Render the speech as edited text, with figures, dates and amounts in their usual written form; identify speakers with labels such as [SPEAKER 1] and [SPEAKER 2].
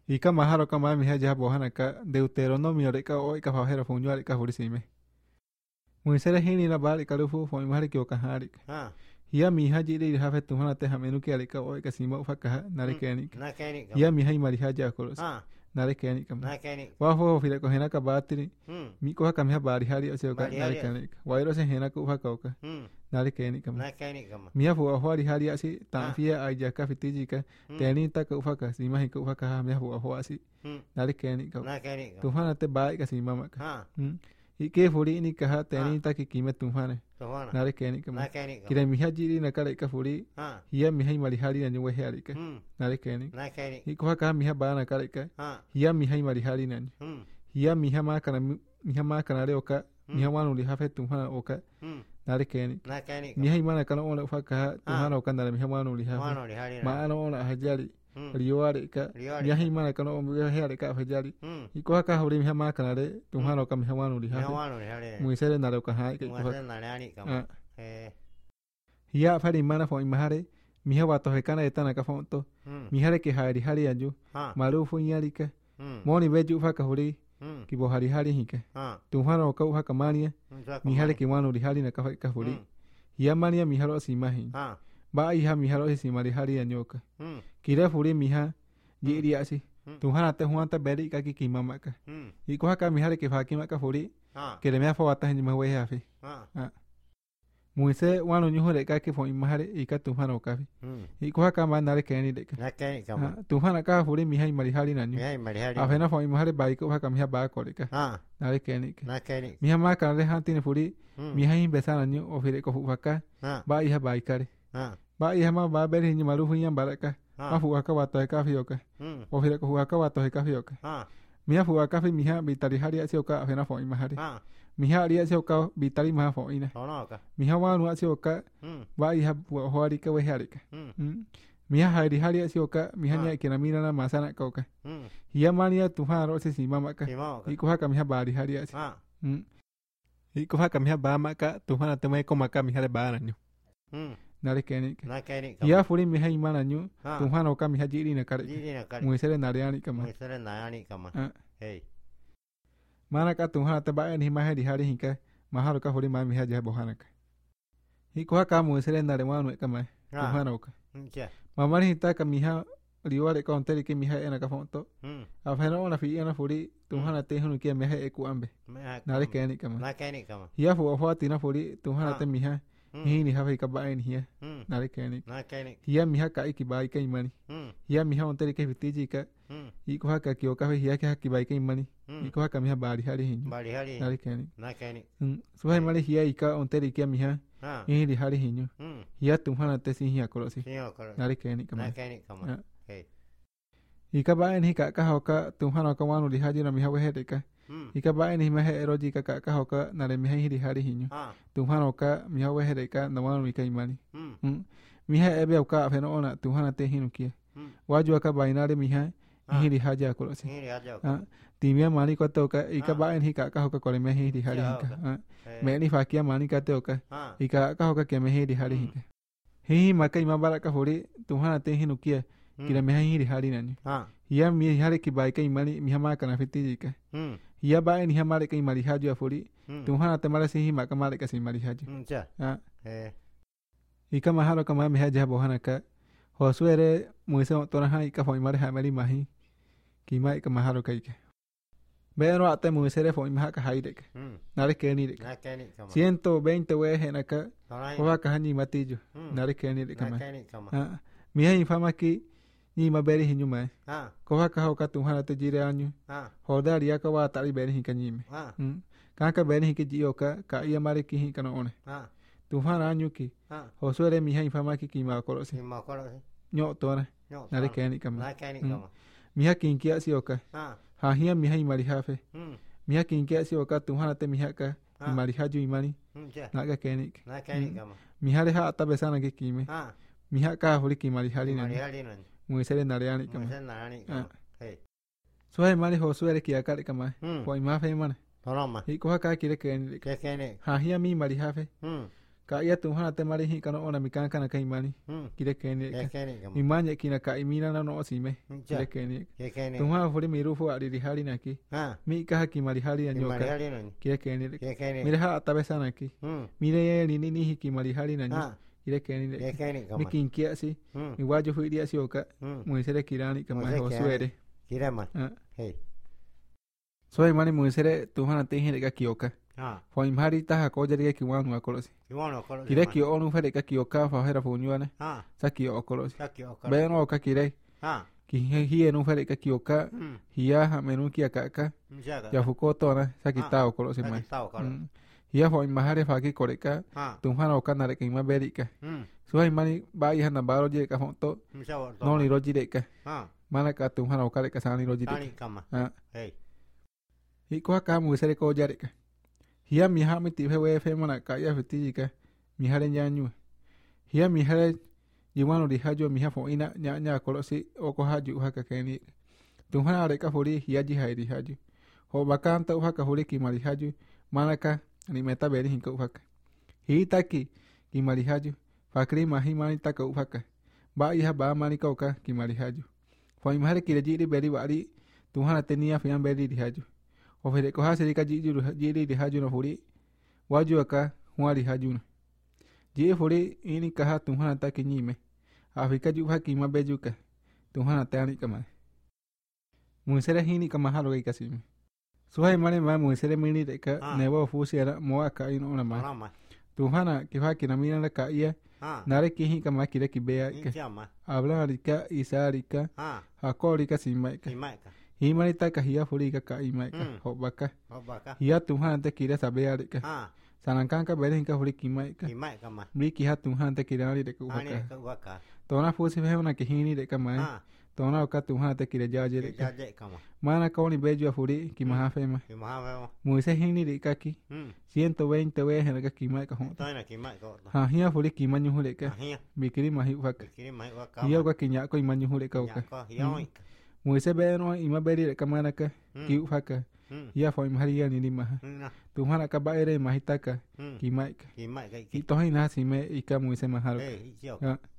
[SPEAKER 1] Ika maharo kama miha ya bohana ka Deuteronomio reka o ika fajera funyo reka furisime. Muisere hini na bali kalufu fo imahari ki okahari. Hiya miha jiri hafe tuhana te hamenu ki reka o ika sima ufaka nare kenik. Hiya miha imariha ya kolos. Nare kenik kama. Wafo file ko hena ka batiri. Miko haka miha bari hari ose oka nare kenik. Wairo se hena ko ufaka oka. Nare kenik kama. Miha fu ahwari hari asi tanfia ayaka fitijika. Teni ta ka ufaka sima hi ka ufaka miha fu ahwasi. Nare kenik kama. Tuhana te bai ka sima maka. Ike furi ini kaha teni ta ki kime tuhane. Nare kenik kama. Kira miha jiri na kare ka furi. Hiya miha imari hari na nyuwe hari ka. Nare kenik. Iko haka miha ba na kare ka. Hiya miha imari hari na. Hiya miha ma kana re oka. Miha wanu li hafe tuhana oka. Nare kenik. Miha imana kana ona ufaka tuhana oka nare miha wanu li hafe. Ma ana ona hajari. Riwari ka. Miha imana kana ona hari ka hajari. Iko haka huri miha ma kana re tuhana oka miha wanu li hafe. Muisere nare oka hai ka iko haka. Hiya fari imana fo imahare. Miha wato hekana etana ka fonto. Mihare ke hari hari anju. Marufu inyarika. Moni beju ufaka huri. Kibo hari hari hika. Tuhana oka ufaka mania. Mihare ki wanu li hari na ka huri. Hiya mania miharo asimahi. Ba iha miharo asimari hari anyoka. Kira huri miha jiri asi. Tuhana te huanta beri ka ki kimama ka. Iko haka mihare ke fakima ka huri. Kere mea fo wata hinjima we hafi. Muise wanu nyuhure ka ki fo imahare ika tuhana okafi. Iko haka ma nare keni deka. Tuhana ka huri miha imari hari nanyu. Afena fo imahare ba iko haka miha ba koreka. Nare keni. Miha ma kanare hantine furi. Miha him besa nanyu ofire ko hufaka. Ba iha ba ikare. Ba iha ma ba beri hinjima rufu inyam baraka. Ma fuwaka wato heka fioka. Ofire ko fuwaka wato heka fioka. Miha fuwaka fi miha bitari hari asi oka afena fo imahare. Miha ari asi oka bitari maha fo ina. Miha wanu asi oka ba iha hoari ka we harika. Miha hari asi oka miha nya ikina mina na masana ka oka. Hiya mania tuhana ro se sima maka. Iko haka miha bari hari asi. Iko haka miha ba maka tuhana te mai ko maka miha ba nanyu. Nare kenik. Hiya furi miha imana nyu tuhana oka miha jiri na kare. Muisere nariani kama. Mana ka tuhana te ba ni maha di hari hinka maharo ka furi ma miha ja bohana ka. Iko haka muisere nare wanu kama tuhana oka. Mamari hita ka miha riware ka onteri ke miha ena ka fonto. Afena ona fi ena furi tuhana te hunu ke miha eku ambe. Nare kenik kama. Hiya fu afati na furi tuhana te miha hini hafe ka ba en hiya. Nare kenik. Hiya miha ka iki ba ka imani. Hiya miha onteri ke fitiji ka. Iko haka ki oka hiya ke haki ba ka imani. Iko haka miha bari hari hinju. Nare kenik. Suhai mali hiya ika onteri ke miha hini hari hinju. Hiya tuhana te si hiya korosi. Nare kenik kama. Ika ba en hika ka hoka tuhana ka wanu li haji na miha wehe ka. Ika ba en himahe eroji ka hoka nare miha hiri hari hinju. Tuhana oka miha wehe ka na wanu ika imani. Miha ebe oka afena ona tuhana te hinu kia. Waju aka bainare miha hiri haja korosi. Timia mani ko toka ika ba en hika ka hoka kore miha hiri hari hika. Meni fakia mani ka toka ika ka hoka ke miha hiri hari hika. Hihi maka imabara ka hori tuhana te hinu kia. Kira miha hiri hari nani. Hiya miha hari ki ba ika imani miha maka na fitiji ka. Hiya ba en hiya mare ka imari haju afuri. Tuhana te mara sihi maka mare ka si imari haju. Ika maharo ka ma miha ja bohana ka. Hosuere muise otona ha ika fo imare ha mari mahi. Kima ika maharo ka ika. Beno ate muisere fo imaha ka haide ka. Nare keni de ka. 120 wehe na ka. Owa ka hani matijo. Nare keni de ka ma. Miha infama ki ni maberi hinyu mai. Koha ka hoka tuhana te jire anyu. Hoda ria ka wa tari beri hinka nyime. Ka beri hinka ji oka ka iya mare ki hinka no one. Tuhana anyu ki. Hosuere miha infama ki kima korosi. Nyo tona. Nare keni ka ma. Miha kinkia si oka. Hahia miha imari hafe. Miha kinkia si oka tuhana te miha ka imari haju imani. Naga kenik. Miha reha ata besana ki kime. Miha ka huri ki imari hari nani. Muisere nareani kama. Suhai mali hosuere ki akari kama. Po imafe imana. Hiko haka kire kenik. Hahia mi imari hafe. Ka ia Tuhan te mari hi kana ona mikan kana kai mani. Kire kene. Imanya kina ka imina na no sime. Kire kene. Tuhan fori miru fo ari rihari naki. Mi ka haki mari hari anyoka. Kire kene. Mire ha atabesa naki. Mire ye ni ni hiki mari hari nanyo. Kire kene. Mi kinkia si. Mi waju fu dia si oka. Muisere kirani kama ho suere.
[SPEAKER 2] Kirama. Hey.
[SPEAKER 1] So imani muisere Tuhan te hire ka kioka. Fo imhari ta ko jari ki wanu akolosi. Kire ki onu fere ka kioka fa hera funyuane. Sa ki okolosi. Be no ka kire. Ki hi enu fere ka kioka. Hiya ha menu ki akaka. Ya fukoto na sa ki ta okolosi mai. Hiya fo imhari fa ki koreka. Tuhan oka na reka ima berika. So imani ba iha na baro je ka fonto. No ni roji de ka. Mana ka Tuhan oka reka sani roji de. Hey. Iko ka muisere ko jari ka. Hiya miha mi tipe we fe mana ka ya fiti ka mihare nyanyu. Hiya mihare jiwano di hajo miha fo ina nya kolosi oko haju haka keni. Tuhan are ka fori hiya ji hairi haju. Ho bakanta haka fori ki mari haju manaka ni meta beri hinka haka. Hi taki ki mari haju. Fakri mahi mani taka haka. Ba iha ba mani ka oka ki mari haju. Fo imhare ki rejiri beri wari Tuhan atenia fian beri di haju. O fere ko hasiri ka jiri di haju na furi waju aka huari haju na ji furi ini kaha Tuhan ta kinyime afika ju haki ma bejuka Tuhan ta ani kama muisere hini kama halo ga kasime suhai mane ma muisere mini de ka nebo fusi era mo aka ino na ma Tuhan ki haki na mina ka ia nare ki hi kama kire ki bea ka habla rika isarika hakorika simaika Himani taka hiya furi ka imaika hobaka hiya Tuhan te kira sabea ka sanangkan ka bere hinka furi kimaika bri ki ha Tuhan te kira ni de ka tona fusi fe una ki hini de ka mai tona ka Tuhan te kira jaje ka mana ka oni beju furi ki maha fema muise hini de ka ki 120 we hena ka kimaika ho ha hiya furi ki manyu hule ka bikiri mahi waka hiya ka kinya ko imanyu hule ka Muise be no ima beri ka mana ka ki ufaka ya fo imhari ya ni maha Tuhan ka ba ere mahitaka ki maika ki tohina si me ika muise mahalo